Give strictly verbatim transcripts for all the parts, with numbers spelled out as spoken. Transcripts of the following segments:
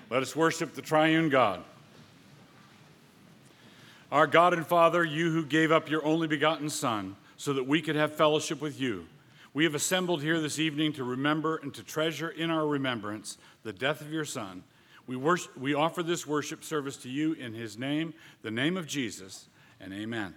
Let us worship the triune God. Our God and Father, you who gave up your only begotten Son so that we could have fellowship with you, we have assembled here this evening to remember and to treasure in our remembrance the death of your Son. We, worship, we offer this worship service to you in his name, the name of Jesus, and amen.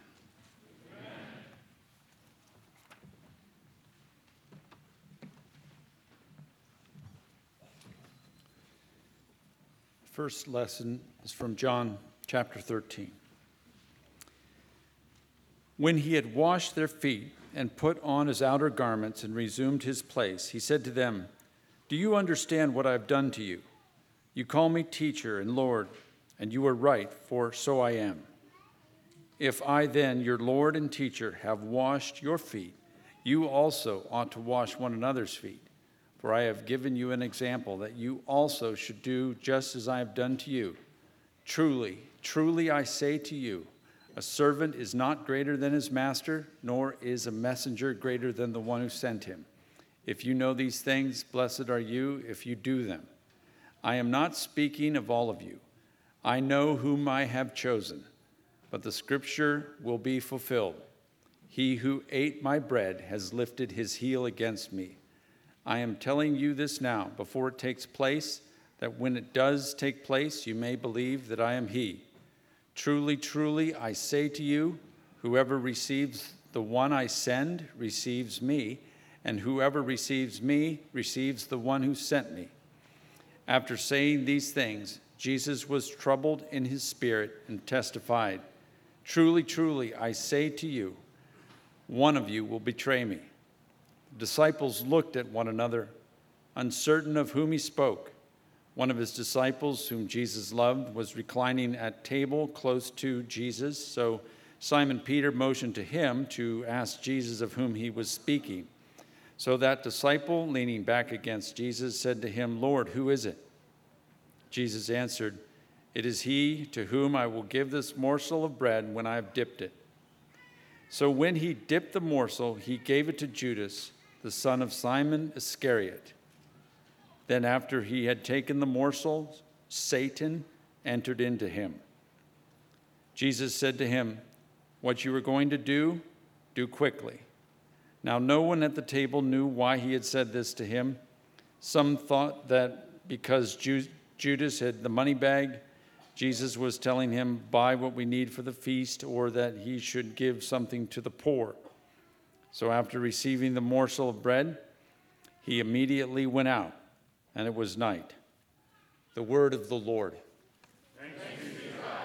First lesson is from John chapter thirteen. When he had washed their feet and put on his outer garments and resumed his place, he said to them, "Do you understand what I have done to you? You call me teacher and Lord, and you are right, for so I am. If I then, your Lord and teacher, have washed your feet, you also ought to wash one another's feet. For I have given you an example that you also should do just as I have done to you. Truly, truly I say to you, a servant is not greater than his master, nor is a messenger greater than the one who sent him. If you know these things, blessed are you if you do them. I am not speaking of all of you. I know whom I have chosen, but the scripture will be fulfilled. He who ate my bread has lifted his heel against me. I am telling you this now, before it takes place, that when it does take place, you may believe that I am he. Truly, truly, I say to you, whoever receives the one I send receives me, and whoever receives me receives the one who sent me." After saying these things, Jesus was troubled in his spirit and testified, "Truly, truly, I say to you, one of you will betray me." The disciples looked at one another, uncertain of whom he spoke. One of his disciples, whom Jesus loved, was reclining at table close to Jesus. So Simon Peter motioned to him to ask Jesus of whom he was speaking. So that disciple, leaning back against Jesus, said to him, "Lord, who is it?" Jesus answered, "It is he to whom I will give this morsel of bread when I have dipped it." So when he dipped the morsel, he gave it to Judas, the son of Simon Iscariot. Then after he had taken the morsel, Satan entered into him. Jesus said to him, "What you are going to do, do quickly." Now no one at the table knew why he had said this to him. Some thought that because Ju- Judas had the money bag, Jesus was telling him, "Buy what we need for the feast," or that he should give something to the poor. So after receiving the morsel of bread, he immediately went out, and it was night. The word of the Lord. Thanks be to God.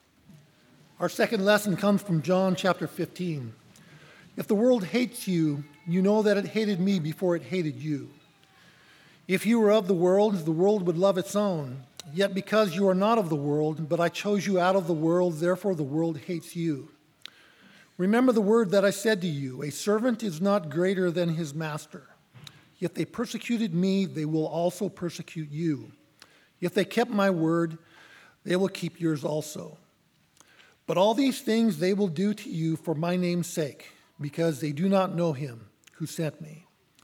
Our second lesson comes from John chapter fifteen. If the world hates you, you know that it hated me before it hated you. If you were of the world, the world would love its own. Yet because you are not of the world, but I chose you out of the world, therefore the world hates you. Remember the word that I said to you, a servant is not greater than his master. If they persecuted me, they will also persecute you. If they kept my word, they will keep yours also. But all these things they will do to you for my name's sake, because they do not know him who sent me.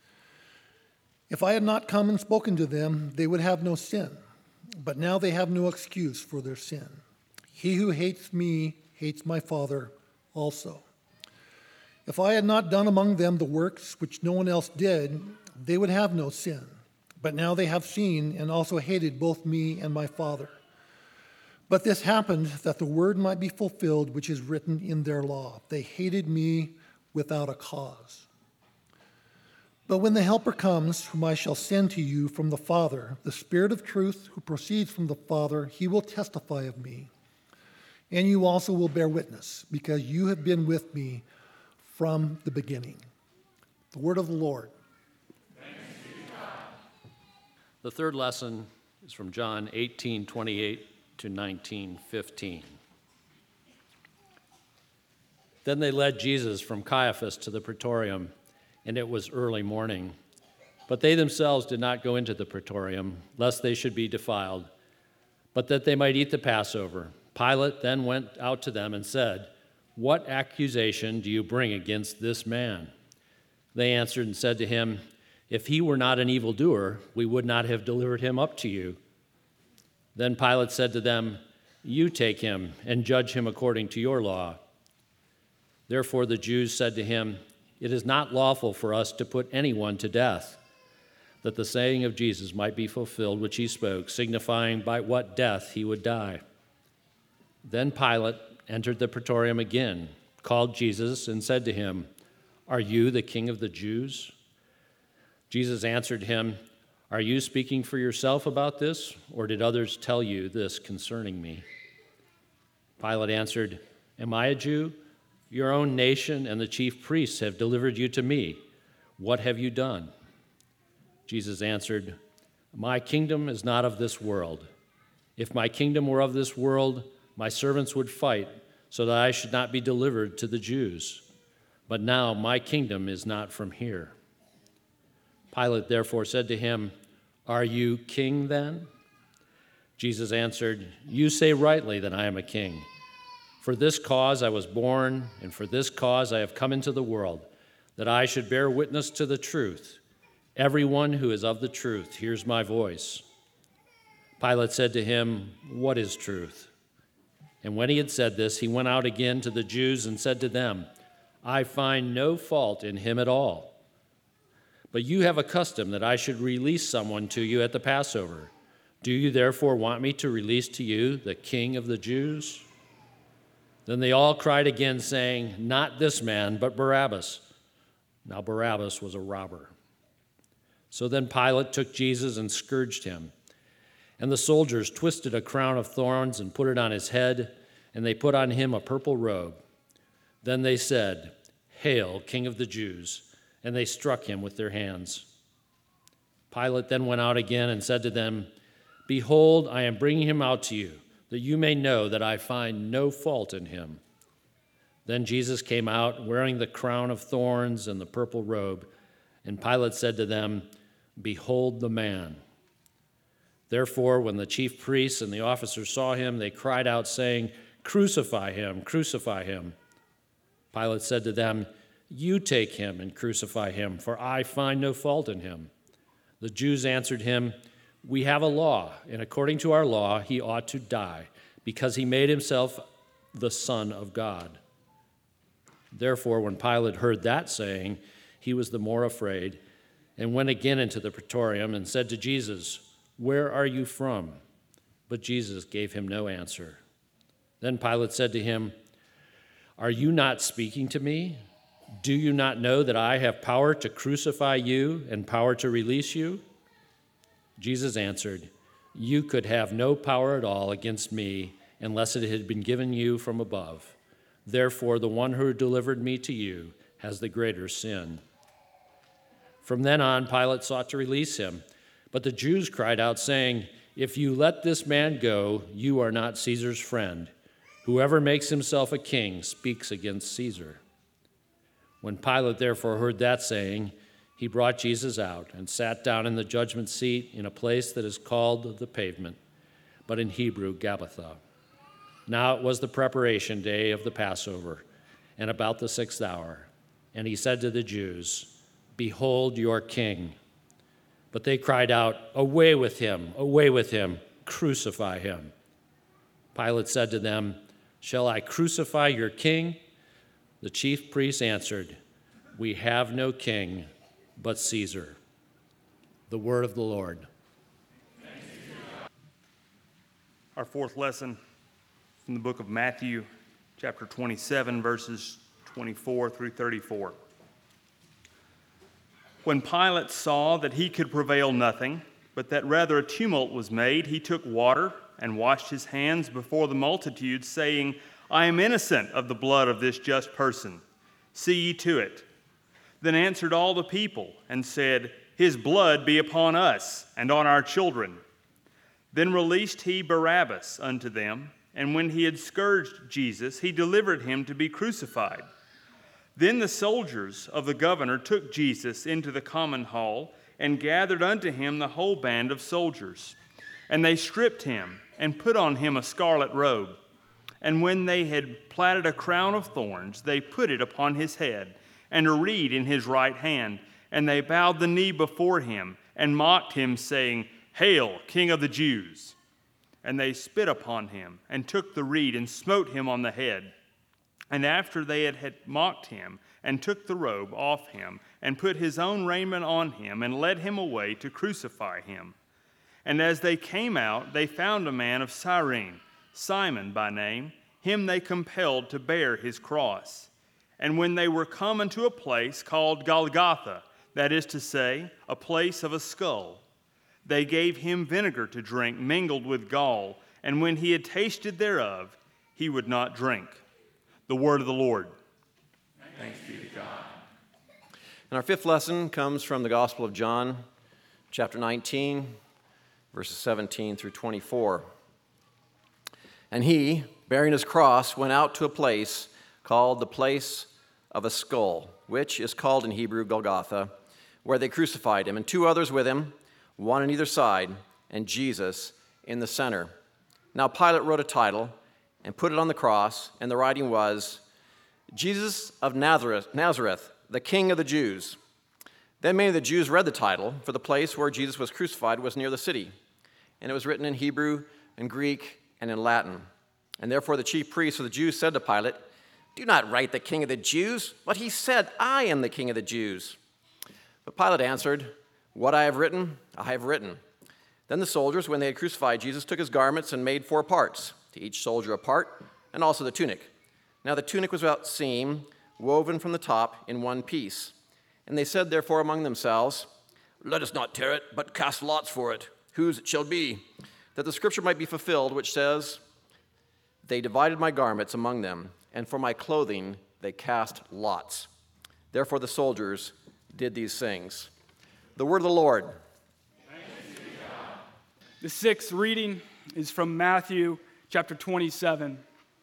If I had not come and spoken to them, they would have no sin. But now they have no excuse for their sin. He who hates me hates my Father also. If I had not done among them the works which no one else did, they would have no sin. But now they have seen and also hated both me and my Father. But this happened that the word might be fulfilled which is written in their law. They hated me without a cause. But when the Helper comes, whom I shall send to you from the Father, the Spirit of truth who proceeds from the Father, he will testify of me. And you also will bear witness, because you have been with me from the beginning. The word of the Lord. Thanks be to God. The third lesson is from John eighteen twenty-eight to nineteen fifteen. Then they led Jesus from Caiaphas to the praetorium, and it was early morning. But they themselves did not go into the praetorium, lest they should be defiled, but that they might eat the Passover. Pilate then went out to them and said, "What accusation do you bring against this man?" They answered and said to him, "If he were not an evildoer, we would not have delivered him up to you." Then Pilate said to them, "You take him and judge him according to your law." Therefore the Jews said to him, "It is not lawful for us to put anyone to death," that the saying of Jesus might be fulfilled which he spoke, signifying by what death he would die. Then Pilate entered the praetorium again, called Jesus, and said to him, "Are you the king of the Jews?" Jesus answered him, "Are you speaking for yourself about this, or did others tell you this concerning me?" Pilate answered, "Am I a Jew? Your own nation and the chief priests have delivered you to me. What have you done?" Jesus answered, "My kingdom is not of this world. If my kingdom were of this world, my servants would fight so that I should not be delivered to the Jews. But now my kingdom is not from here." Pilate therefore said to him, "Are you king then?" Jesus answered, "You say rightly that I am a king. For this cause I was born, and for this cause I have come into the world, that I should bear witness to the truth. Everyone who is of the truth hears my voice." Pilate said to him, "What is truth?" And when he had said this, he went out again to the Jews and said to them, "I find no fault in him at all. But you have a custom that I should release someone to you at the Passover. Do you therefore want me to release to you the King of the Jews?" Then they all cried again, saying, "Not this man, but Barabbas." Now Barabbas was a robber. So then Pilate took Jesus and scourged him. And the soldiers twisted a crown of thorns and put it on his head, and they put on him a purple robe. Then they said, "Hail, King of the Jews!" And they struck him with their hands. Pilate then went out again and said to them, "Behold, I am bringing him out to you, that you may know that I find no fault in him." Then Jesus came out, wearing the crown of thorns and the purple robe, and Pilate said to them, "Behold the man." Therefore, when the chief priests and the officers saw him, they cried out, saying, "Crucify him, crucify him." Pilate said to them, "You take him and crucify him, for I find no fault in him." The Jews answered him, "We have a law, and according to our law he ought to die, because he made himself the Son of God." Therefore, when Pilate heard that saying, he was the more afraid, and went again into the praetorium and said to Jesus, "Where are you from?" But Jesus gave him no answer. Then Pilate said to him, "Are you not speaking to me? Do you not know that I have power to crucify you and power to release you?" Jesus answered, "You could have no power at all against me unless it had been given you from above. Therefore, the one who delivered me to you has the greater sin." From then on, Pilate sought to release him, but the Jews cried out, saying, "If you let this man go, you are not Caesar's friend. Whoever makes himself a king speaks against Caesar." When Pilate therefore heard that saying, he brought Jesus out and sat down in the judgment seat in a place that is called the Pavement, but in Hebrew, Gabbatha. Now it was the preparation day of the Passover, and about the sixth hour. And he said to the Jews, "Behold your king." But they cried out, "Away with him, away with him, crucify him." Pilate said to them, "Shall I crucify your king?" The chief priests answered, "We have no king but Caesar." The word of the Lord. Our fourth lesson from the book of Matthew, chapter twenty-seven, verses twenty-four through thirty-four. When Pilate saw that he could prevail nothing, but that rather a tumult was made, he took water and washed his hands before the multitude, saying, "I am innocent of the blood of this just person. See ye to it." Then answered all the people and said, "His blood be upon us and on our children." Then released he Barabbas unto them, and when he had scourged Jesus, he delivered him to be crucified. Then the soldiers of the governor took Jesus into the common hall and gathered unto him the whole band of soldiers. And they stripped him and put on him a scarlet robe. And when they had platted a crown of thorns, they put it upon his head, and a reed in his right hand. And they bowed the knee before him and mocked him, saying, "Hail, King of the Jews!" and they spit upon him, and took the reed and smote him on the head. And after they had, had mocked him, and took the robe off him, and put his own raiment on him, and led him away to crucify him. And as they came out, they found a man of Cyrene, Simon by name. Him they compelled to bear his cross. And when they were come unto a place called Golgotha, that is to say, a place of a skull, they gave him vinegar to drink mingled with gall, and when he had tasted thereof, he would not drink. The word of the Lord. Thanks be to God. And our fifth lesson comes from the Gospel of John, chapter nineteen, verses seventeen through twenty-four. And he, bearing his cross, went out to a place called the place of a skull, which is called in Hebrew Golgotha, where they crucified him, and two others with him, one on either side, and Jesus in the center. Now Pilate wrote a title and put it on the cross, and the writing was, Jesus of Nazareth, Nazareth, the King of the Jews. Then many of the Jews read the title, for the place where Jesus was crucified was near the city, and it was written in Hebrew and Greek and in Latin. And therefore the chief priests of the Jews said to Pilate, do not write the King of the Jews, but he said, I am the King of the Jews. But Pilate answered, what I have written, I have written. Then the soldiers, when they had crucified Jesus, took his garments and made four parts, to each soldier a part, and also the tunic. Now the tunic was without seam, woven from the top in one piece. And they said therefore among themselves, let us not tear it, but cast lots for it, whose it shall be, that the scripture might be fulfilled, which says, they divided my garments among them, and for my clothing they cast lots. Therefore the soldiers did these things. The word of the Lord. Thanks be to God. The sixth reading is from Matthew chapter twenty-seven.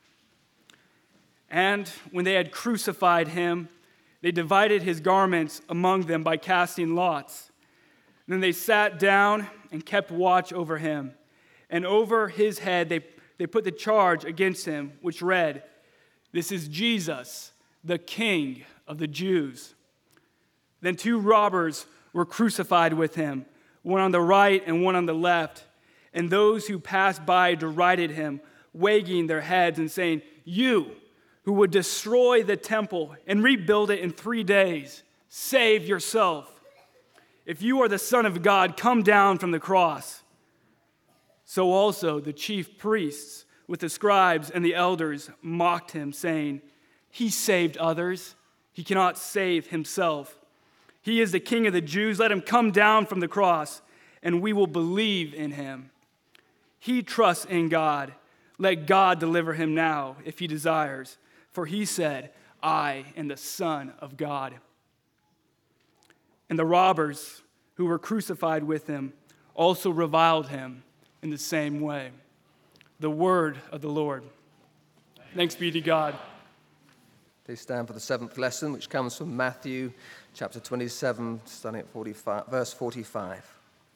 And when they had crucified him, they divided his garments among them by casting lots. Then they sat down and kept watch over him. And over his head they, they put the charge against him, which read, this is Jesus, the King of the Jews. Then two robbers were crucified with him, one on the right and one on the left. And those who passed by derided him, wagging their heads and saying, you who would destroy the temple and rebuild it in three days, save yourself. If you are the Son of God, come down from the cross. So also the chief priests with the scribes and the elders mocked him, saying, he saved others, he cannot save himself. He is the King of the Jews, let him come down from the cross, and we will believe in him. He trusts in God, let God deliver him now if he desires. For he said, I am the Son of God. And the robbers who were crucified with him also reviled him in the same way. The word of the Lord. Thanks be to God. Please stand for the seventh lesson, which comes from Matthew chapter twenty-seven, starting at forty-five, verse forty-five.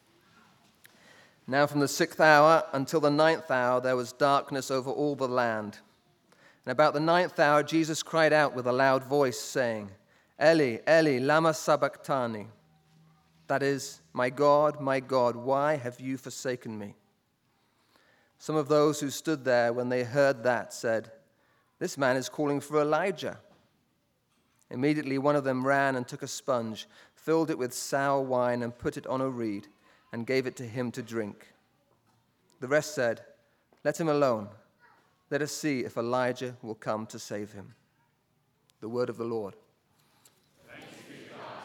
Now from the sixth hour until the ninth hour there was darkness over all the land. And about the ninth hour, Jesus cried out with a loud voice, saying, Eli, Eli, lama sabachthani. That is, my God, my God, why have you forsaken me? Some of those who stood there when they heard that said, this man is calling for Elijah. Immediately one of them ran and took a sponge, filled it with sour wine, and put it on a reed, and gave it to him to drink. The rest said, let him alone. Let us see if Elijah will come to save him. The word of the Lord. Thanks be to God.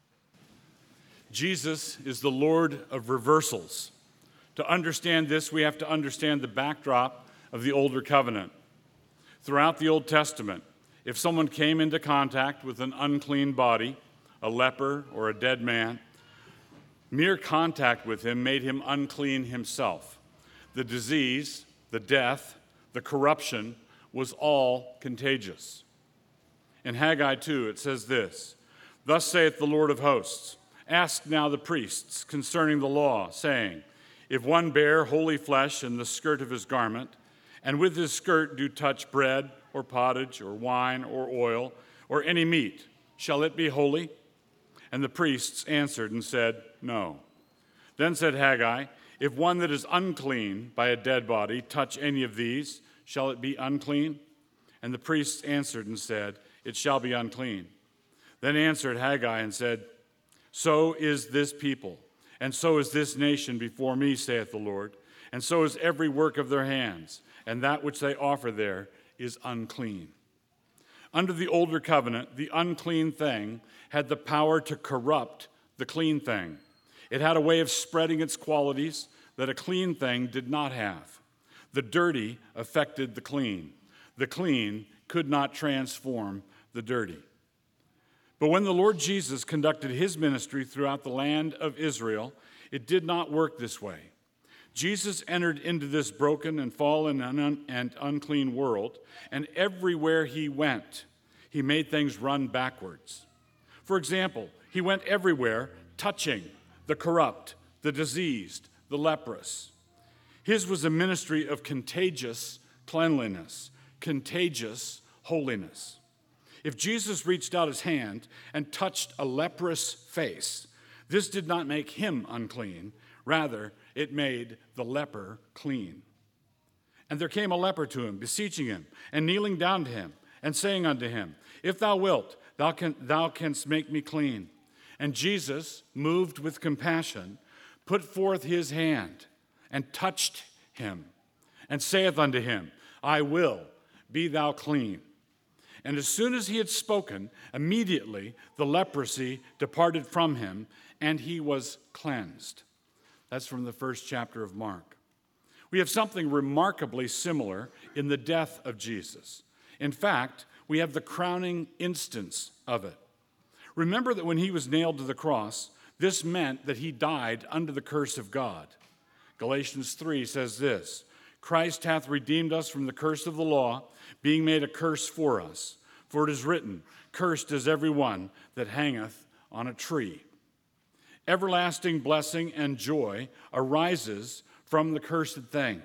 Jesus is the Lord of reversals. To understand this, we have to understand the backdrop of the older covenant. Throughout the Old Testament, if someone came into contact with an unclean body, a leper or a dead man, mere contact with him made him unclean himself. The disease, the death, the corruption was all contagious. In Haggai two, it says this, thus saith the Lord of hosts, ask now the priests concerning the law, saying, if one bear holy flesh in the skirt of his garment, and with his skirt do touch bread or pottage or wine or oil or any meat, shall it be holy? And the priests answered and said, no. Then said Haggai, If one that is unclean by a dead body touch any of these, shall it be unclean? And the priests answered and said, It shall be unclean. Then answered Haggai and said, So is this people, and so is this nation before me, saith the Lord, and so is every work of their hands, and that which they offer there is unclean. Under the older covenant, the unclean thing had the power to corrupt the clean thing. It had a way of spreading its qualities that a clean thing did not have. The dirty affected the clean. The clean could not transform the dirty. But when the Lord Jesus conducted his ministry throughout the land of Israel, it did not work this way. Jesus entered into this broken and fallen and unclean world, and everywhere he went, he made things run backwards. For example, he went everywhere touching the corrupt, the diseased, the leprous. His was a ministry of contagious cleanliness, contagious holiness. If Jesus reached out his hand and touched a leprous face, this did not make him unclean. Rather, it made the leper clean. And there came a leper to him, beseeching him, and kneeling down to him, and saying unto him, If thou wilt, thou, can, thou canst make me clean. And Jesus, moved with compassion, put forth his hand, and touched him, and saith unto him, I will, be thou clean. And as soon as he had spoken, immediately the leprosy departed from him, and he was cleansed. That's from the first chapter of Mark. We have something remarkably similar in the death of Jesus. In fact, we have the crowning instance of it. Remember that when he was nailed to the cross, this meant that he died under the curse of God. Galatians three says this, Christ hath redeemed us from the curse of the law, being made a curse for us. For it is written, Cursed is every one that hangeth on a tree. Everlasting blessing and joy arises from the cursed thing.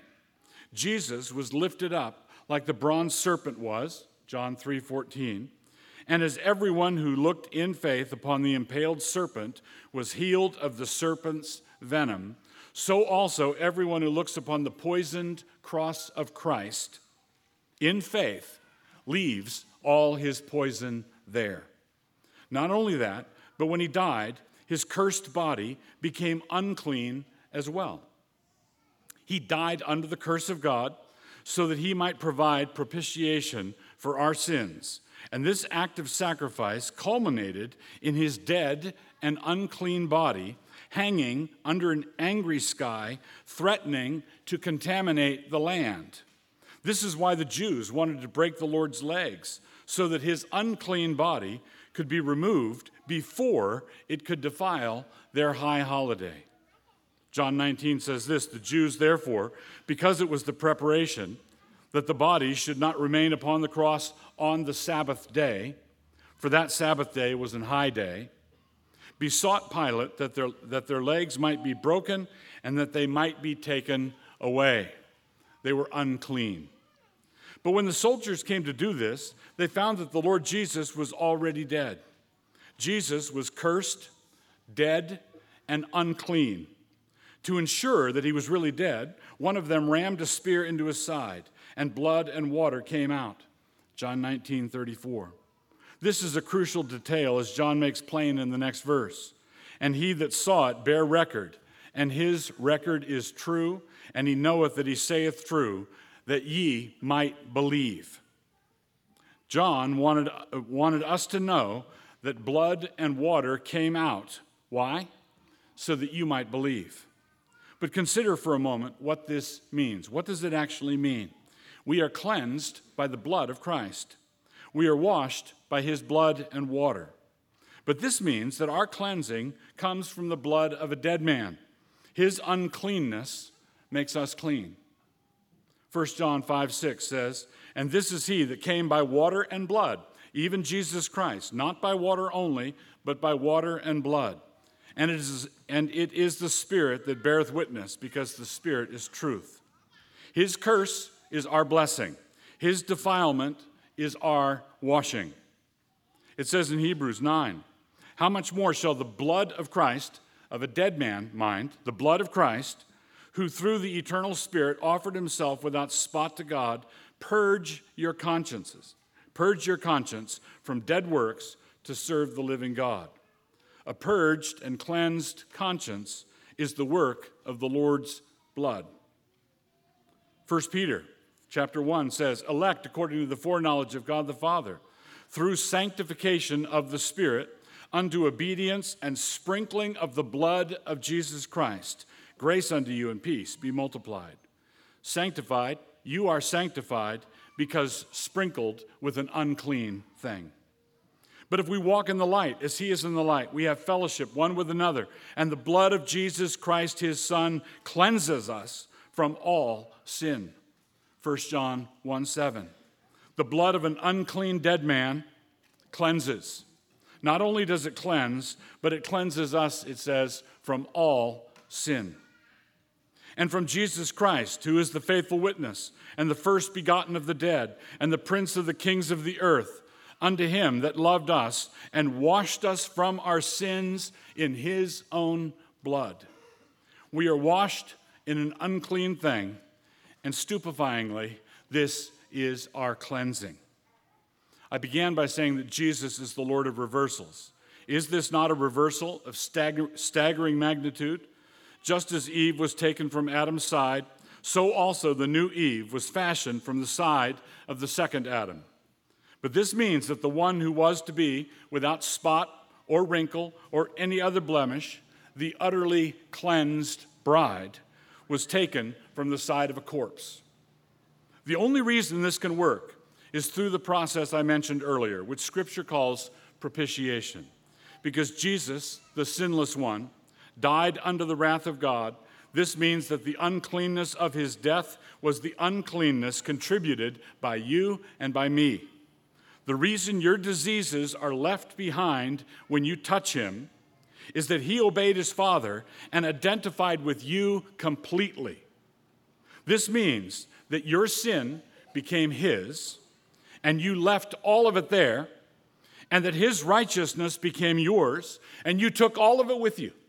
Jesus was lifted up like the bronze serpent was, John three fourteen, and as everyone who looked in faith upon the impaled serpent was healed of the serpent's venom, so also everyone who looks upon the poisoned cross of Christ in faith leaves all his poison there. Not only that, but when he died, his cursed body became unclean as well. He died under the curse of God so that he might provide propitiation for our sins. And this act of sacrifice culminated in his dead and unclean body hanging under an angry sky, threatening to contaminate the land. This is why the Jews wanted to break the Lord's legs, so that his unclean body could be removed before it could defile their high holiday. John nineteen says this, the Jews, therefore, because it was the preparation that the body should not remain upon the cross on the Sabbath day, for that Sabbath day was an high day, besought Pilate that their, that their legs might be broken and that they might be taken away. They were unclean. But when the soldiers came to do this, they found that the Lord Jesus was already dead. Jesus was cursed, dead, and unclean. To ensure that he was really dead, one of them rammed a spear into his side, and blood and water came out. John nineteen thirty-four. This is a crucial detail, as John makes plain in the next verse. And he that saw it bare record, and his record is true, and he knoweth that he saith true, that ye might believe. John wanted, uh, wanted us to know that blood and water came out. Why? So that you might believe. But consider for a moment what this means. What does it actually mean? We are cleansed by the blood of Christ. We are washed by his blood and water. But this means that our cleansing comes from the blood of a dead man. His uncleanness makes us clean. First John five six says, And this is he that came by water and blood, even Jesus Christ, not by water only, but by water and blood. And it is, and it is the Spirit that beareth witness, because the Spirit is truth. His curse is our blessing. His defilement is our washing. It says in Hebrews nine, How much more shall the blood of Christ, of a dead man, mind, the blood of Christ, who through the eternal Spirit offered himself without spot to God, purge your consciences. Purge your conscience from dead works to serve the living God. A purged and cleansed conscience is the work of the Lord's blood. First Peter chapter one says, elect according to the foreknowledge of God the Father, through sanctification of the Spirit, unto obedience and sprinkling of the blood of Jesus Christ. Grace unto you and peace be multiplied. Sanctified, you are sanctified because sprinkled with an unclean thing. But if we walk in the light, as he is in the light, we have fellowship one with another, and the blood of Jesus Christ, his Son, cleanses us from all sin. First John one seven. The blood of an unclean dead man cleanses. Not only does it cleanse, but it cleanses us, it says, from all sin. And from Jesus Christ, who is the faithful witness, and the first begotten of the dead, and the prince of the kings of the earth, unto him that loved us and washed us from our sins in his own blood. We are washed in an unclean thing, and stupefyingly, this is our cleansing. I began by saying that Jesus is the Lord of reversals. Is this not a reversal of stagger- staggering magnitude? Just as Eve was taken from Adam's side, so also the new Eve was fashioned from the side of the second Adam. But this means that the one who was to be without spot or wrinkle or any other blemish, the utterly cleansed bride, was taken from the side of a corpse. The only reason this can work is through the process I mentioned earlier, which Scripture calls propitiation. Because Jesus, the sinless one, died under the wrath of God, this means that the uncleanness of his death was the uncleanness contributed by you and by me. The reason your diseases are left behind when you touch him is that he obeyed his Father and identified with you completely. This means that your sin became his, and you left all of it there, and that his righteousness became yours, and you took all of it with you.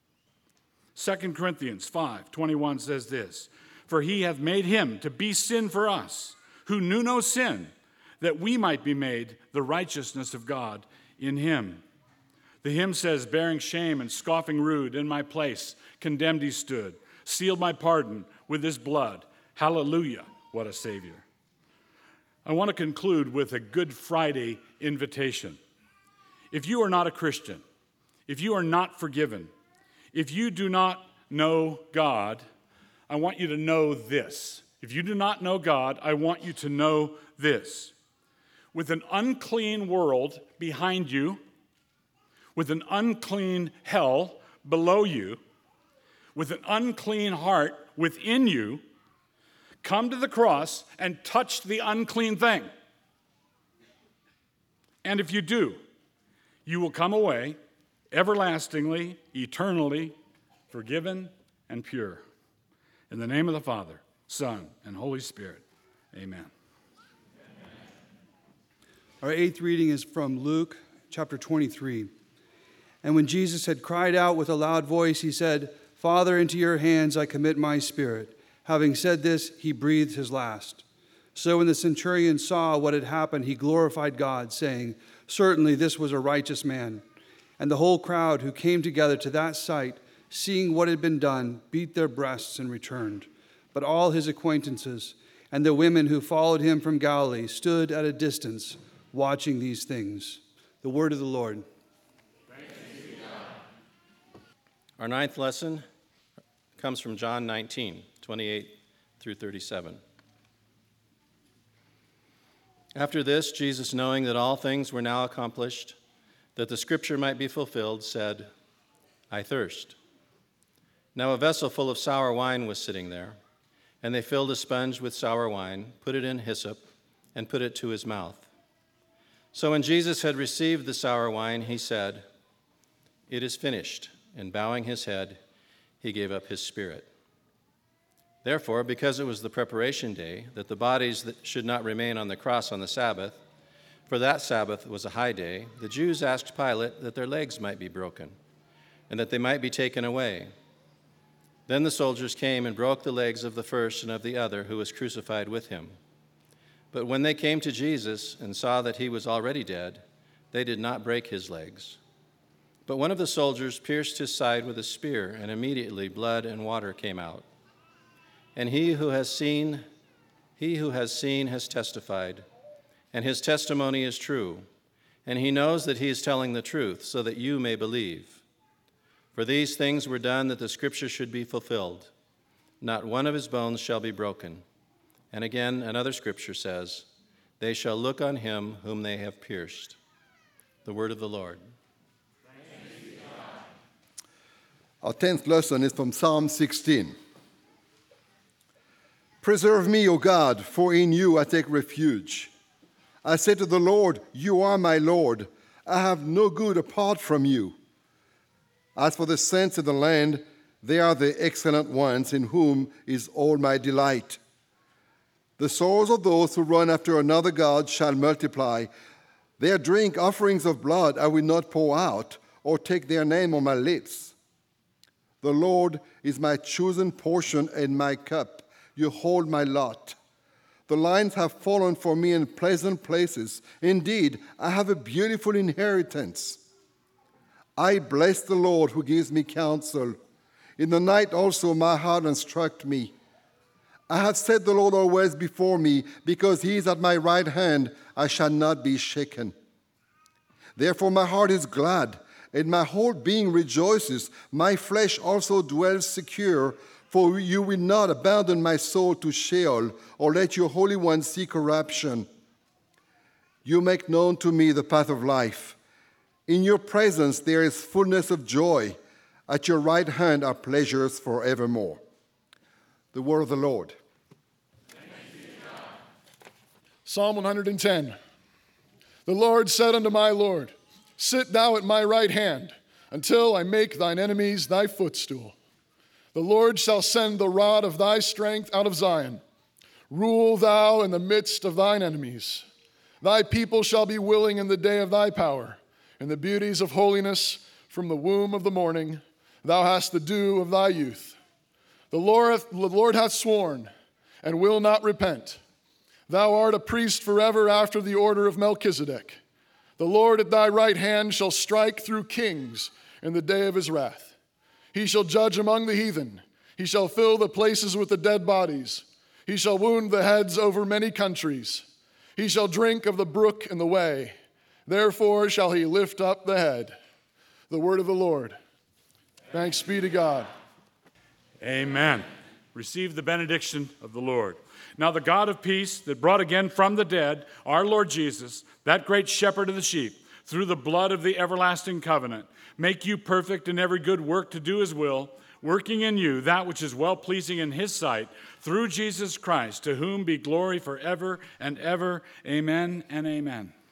Second Corinthians five twenty-one says this, for he hath made him to be sin for us, who knew no sin, that we might be made the righteousness of God in him. The hymn says, bearing shame and scoffing rude, in my place condemned he stood, sealed my pardon with his blood. Hallelujah, what a Savior. I want to conclude with a Good Friday invitation. If you are not a Christian, if you are not forgiven, if you do not know God, I want you to know this. If you do not know God, I want you to know this. With an unclean world behind you, with an unclean hell below you, with an unclean heart within you, come to the cross and touch the unclean thing. And if you do, you will come away everlastingly, eternally, forgiven and pure. In the name of the Father, Son, and Holy Spirit, amen. Our eighth reading is from Luke chapter twenty-three. And when Jesus had cried out with a loud voice, he said, Father, into your hands I commit my spirit. Having said this, he breathed his last. So when the centurion saw what had happened, he glorified God, saying, certainly this was a righteous man. And the whole crowd who came together to that sight, seeing what had been done, beat their breasts and returned. But all his acquaintances and the women who followed him from Galilee stood at a distance, watching these things. The word of the Lord. Thanks be to God. Our ninth lesson comes from John nineteen, twenty-eight through thirty-seven. After this, Jesus, knowing that all things were now accomplished, that the scripture might be fulfilled, said, I thirst. Now a vessel full of sour wine was sitting there, and they filled a sponge with sour wine, put it in hyssop, and put it to his mouth. So when Jesus had received the sour wine, he said, it is finished, and bowing his head, he gave up his spirit. Therefore, because it was the preparation day, that the bodies that should not remain on the cross on the Sabbath, for that Sabbath was a high day, the Jews asked Pilate that their legs might be broken, and that they might be taken away. Then the soldiers came and broke the legs of the first and of the other who was crucified with him. But when they came to Jesus and saw that he was already dead, they did not break his legs. But one of the soldiers pierced his side with a spear, and immediately blood and water came out. And he who has seen, he who has seen has testified, and his testimony is true, and he knows that he is telling the truth, so that you may believe. For these things were done that the scripture should be fulfilled. Not one of his bones shall be broken. And again, another scripture says, they shall look on him whom they have pierced. The word of the Lord. Our tenth lesson is from Psalm sixteen. Preserve me, O God, for in you I take refuge. I say to the Lord, you are my Lord. I have no good apart from you. As for the saints in the land, they are the excellent ones in whom is all my delight. The souls of those who run after another God shall multiply. Their drink offerings of blood I will not pour out, or take their name on my lips. The Lord is my chosen portion and my cup. You hold my lot. The lines have fallen for me in pleasant places. Indeed, I have a beautiful inheritance. I bless the Lord who gives me counsel. In the night also my heart instructed me. I have set the Lord always before me, because he is at my right hand, I shall not be shaken. Therefore my heart is glad, and my whole being rejoices. My flesh also dwells secure, for you will not abandon my soul to Sheol, or let your Holy One see corruption. You make known to me the path of life. In your presence there is fullness of joy. At your right hand are pleasures forevermore. The word of the Lord. Psalm one hundred ten. The Lord said unto my Lord, sit thou at my right hand, until I make thine enemies thy footstool. The Lord shall send the rod of thy strength out of Zion. Rule thou in the midst of thine enemies. Thy people shall be willing in the day of thy power. In the beauties of holiness, from the womb of the morning, thou hast the dew of thy youth. The Lord, the Lord hath sworn, and will not repent. Thou art a priest forever after the order of Melchizedek. The Lord at thy right hand shall strike through kings in the day of his wrath. He shall judge among the heathen. He shall fill the places with the dead bodies. He shall wound the heads over many countries. He shall drink of the brook in the way. Therefore shall he lift up the head. The word of the Lord. Thanks be to God. Amen. Receive the benediction of the Lord. Now the God of peace that brought again from the dead our Lord Jesus, that great shepherd of the sheep, through the blood of the everlasting covenant, make you perfect in every good work to do his will, working in you that which is well-pleasing in his sight, through Jesus Christ, to whom be glory forever and ever. Amen and amen.